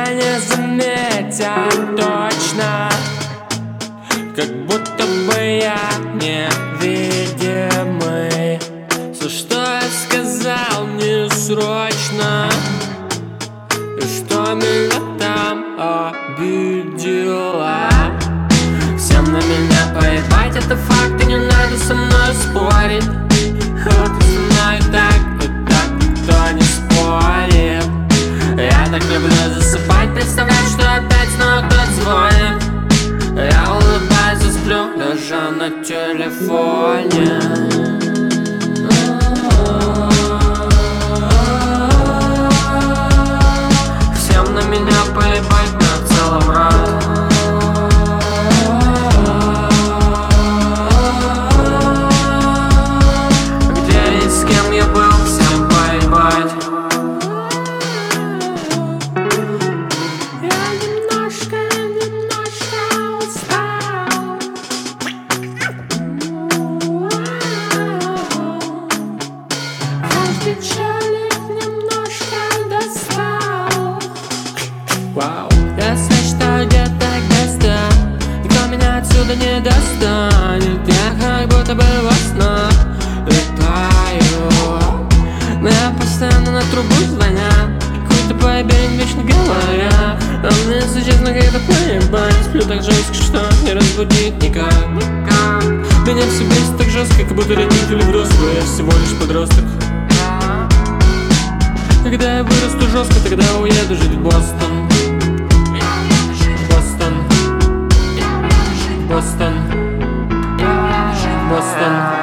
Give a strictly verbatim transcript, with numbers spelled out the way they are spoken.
меня не заметят точно, как будто бы я невидимый. Все, что я сказал, не срочно, и что меня там обидело. Всем на меня поебать, это факт, и не надо со мной спорить. Вот и со мной так, и так никто не спорит. Я так люблю засыпать, представлять, что опять снова кто-то звонит. Я улыбаюсь и сплю, лежа на телефоне. Всем на меня поебать, на целом рад. Где и с кем я был, всем поебать. Я немножко, немножко устал. Каждый челик немножко достал. Вау. Если что, где-то гостя, никто меня отсюда не достанет. Я как будто бы во снах летаю, но я постоянно на трубу звонят, какой-то поебень вечно говоря. А мне, если честно, как-то поебать. Сплю так жестко, что не разбудить никак. Меня все бесит так жестко, как будто родители взрослые, я всего лишь подросток. Когда я вырасту жестко, тогда уеду жить в Бостон. Бостон, Бостон, Бостон.